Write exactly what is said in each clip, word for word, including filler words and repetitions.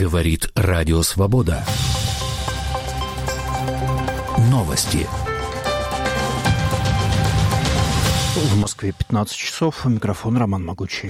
Говорит Радио Свобода. Новости. В Москве пятнадцать часов. Микрофон Роман Могучий.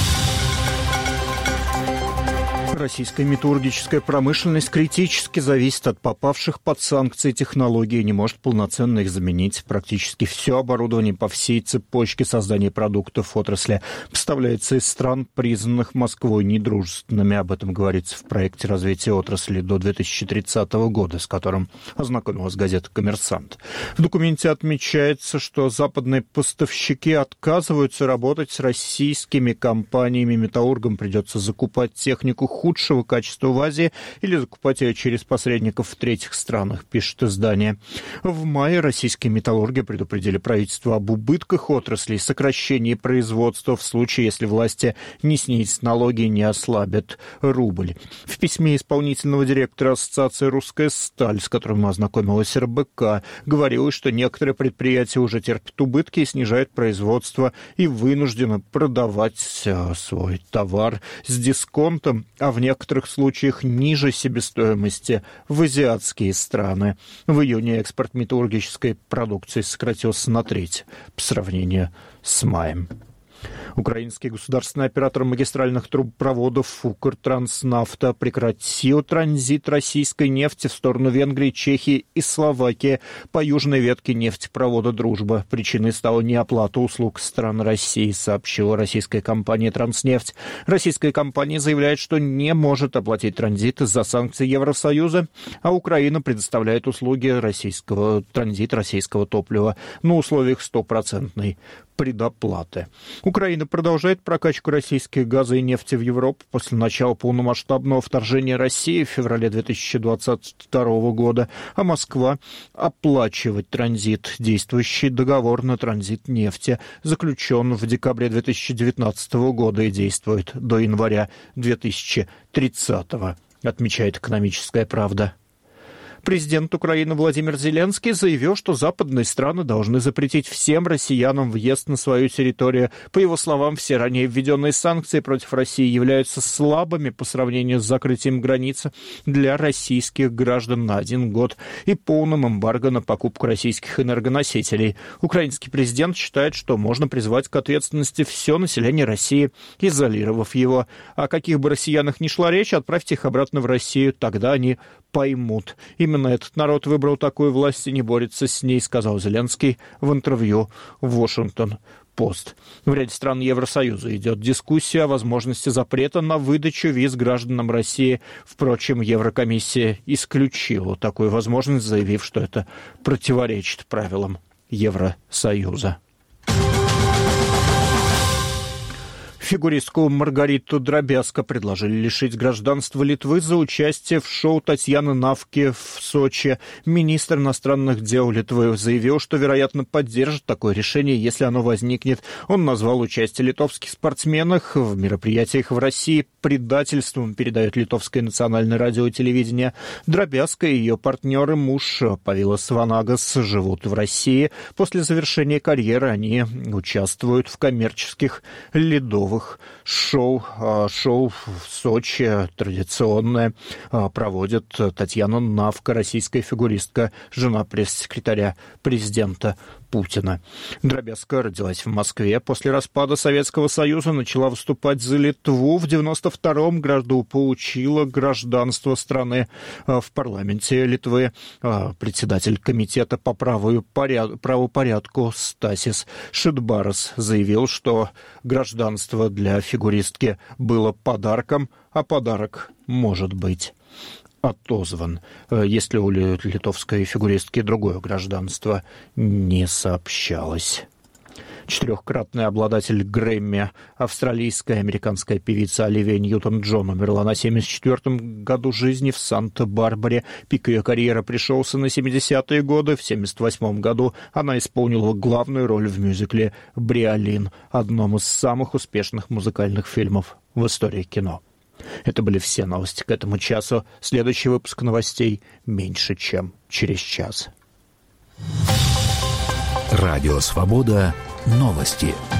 Российская металлургическая промышленность критически зависит от попавших под санкции технологий и не может полноценно их заменить. Практически все оборудование по всей цепочке создания продуктов отрасли поставляется из стран, признанных Москвой недружественными. Об этом говорится в проекте развития отрасли до две тысячи тридцатого года, с которым ознакомилась газета «Коммерсант». В документе отмечается, что западные поставщики отказываются работать с российскими компаниями. Металлургам придется закупать технику хуже худшего качества в Азии или закупать ее через посредников в третьих странах, пишет издание. В мае российские металлурги предупредили правительство об убытках отрасли и сокращении производства в случае, если власти не снизят налоги и не ослабят рубль. В письме исполнительного директора Ассоциации «Русская сталь», с которым ознакомилась эр бэ ка, говорилось, что некоторые предприятия уже терпят убытки и снижают производство и вынуждены продавать свой товар с дисконтом, а в В некоторых случаях ниже себестоимости в азиатские страны. В июне экспорт металлургической продукции сократился на треть по сравнению с маем. Украинский государственный оператор магистральных трубопроводов «Укртранснафта» прекратил транзит российской нефти в сторону Венгрии, Чехии и Словакии по южной ветке нефтепровода «Дружба». Причиной стала неоплата услуг стран России, сообщила российская компания «Транснефть». Российская компания заявляет, что не может оплатить транзит из-за санкций Евросоюза, а Украина предоставляет услуги российского транзита российского топлива на условиях стопроцентной предоплаты. Украина продолжает прокачку российских газа и нефти в Европу после начала полномасштабного вторжения России в феврале две тысячи двадцать второго года, а Москва оплачивать транзит. Действующий договор на транзит нефти заключен в декабре две тысячи девятнадцатого года и действует до января две тысячи тридцатого, отмечает «Экономическая правда». Президент Украины Владимир Зеленский заявил, что западные страны должны запретить всем россиянам въезд на свою территорию. По его словам, все ранее введенные санкции против России являются слабыми по сравнению с закрытием границы для российских граждан на один год и полным эмбарго на покупку российских энергоносителей. Украинский президент считает, что можно призвать к ответственности все население России, изолировав его. О каких бы россиянах ни шла речь, отправьте их обратно в Россию, тогда они поймут. Именно этот народ выбрал такую власть и не борется с ней, сказал Зеленский в интервью в «Вашингтон-Пост». В ряде стран Евросоюза идет дискуссия о возможности запрета на выдачу виз гражданам России. Впрочем, Еврокомиссия исключила такую возможность, заявив, что это противоречит правилам Евросоюза. Фигуристку Маргариту Дробязко предложили лишить гражданства Литвы за участие в шоу Татьяны Навки в Сочи. Министр иностранных дел Литвы заявил, что, вероятно, поддержит такое решение, если оно возникнет. Он назвал участие литовских спортсменов в мероприятиях в России предательством, передает литовское национальное радио и телевидение. Дробязко и ее партнеры, муж Павилас Ванагас, живут в России. После завершения карьеры они участвуют в коммерческих ледовых шоу. Шоу в Сочи традиционное проводит Татьяна Навка, российская фигуристка, жена пресс-секретаря президента Путина. Дробязко родилась в Москве. После распада Советского Союза начала выступать за Литву. В девяносто втором году получила гражданство страны. В парламенте Литвы председатель комитета по правопорядку Стасис Шидбарас заявил, что гражданство для фигуристки было подарком, а подарок может быть отозван, если у литовской фигуристки другое гражданство не сообщалось. Четырехкратный обладатель Грэмми, австралийская и американская певица Оливия Ньютон-Джон умерла на семьдесят четвёртом году жизни в Санта-Барбаре. Пик ее карьеры пришелся на семидесятые годы. В семьдесят восьмом году она исполнила главную роль в мюзикле «Бриолин», одном из самых успешных музыкальных фильмов в истории кино. Это были все новости к этому часу. Следующий выпуск новостей меньше, чем через час. Радио «Свобода». Новости.